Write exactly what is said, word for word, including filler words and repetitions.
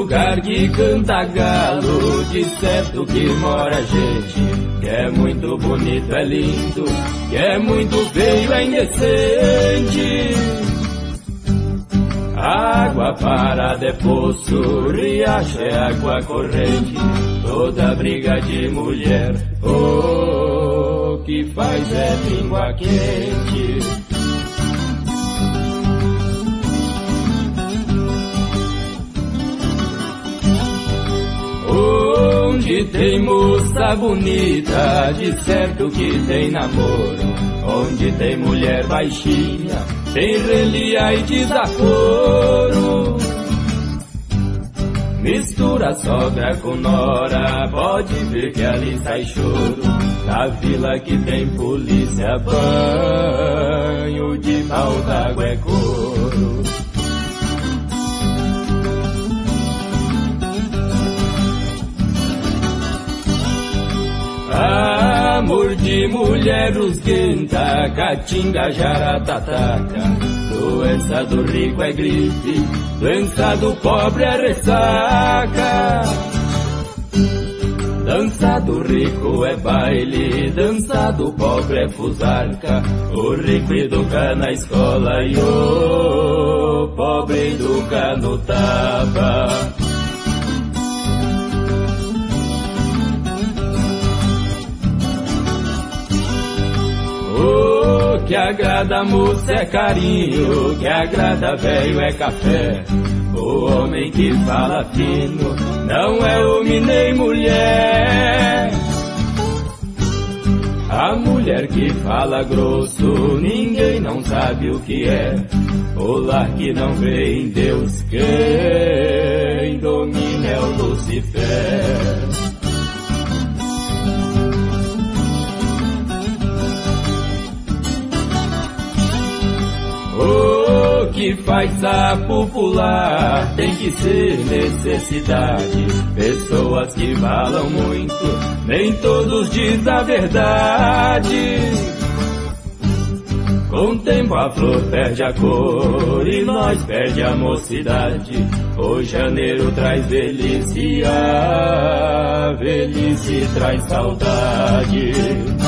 lugar que canta galo, de certo que mora gente, que é muito bonito, é lindo, que é muito feio, é indecente. Água parada é poço, riacho é água corrente, toda briga de mulher, oh, que faz é língua quente. Onde tem moça bonita, de certo que tem namoro. Onde tem mulher baixinha, tem relia e desaforo. Mistura sogra com nora, pode ver que ali sai choro. Na vila que tem polícia, banho de pau d'água é couro. Amor de mulher esquenta, caatinga, jaratataca. Doença do rico é gripe, doença do pobre é ressaca. Dança do rico é baile, dança do pobre é fusarca. O rico educa na escola e o pobre educa no tapa. O que agrada a moça é carinho, o que agrada velho é café. O homem que fala fino não é homem nem mulher. A mulher que fala grosso ninguém não sabe o que é. O lar que não vê em Deus, quem domina é o Lucifer. O que faz sapo pular tem que ser necessidade. Pessoas que falam muito, nem todos dizem a verdade. Com o tempo a flor perde a cor e nós perde a mocidade. O janeiro traz velhice, a velhice traz saudade.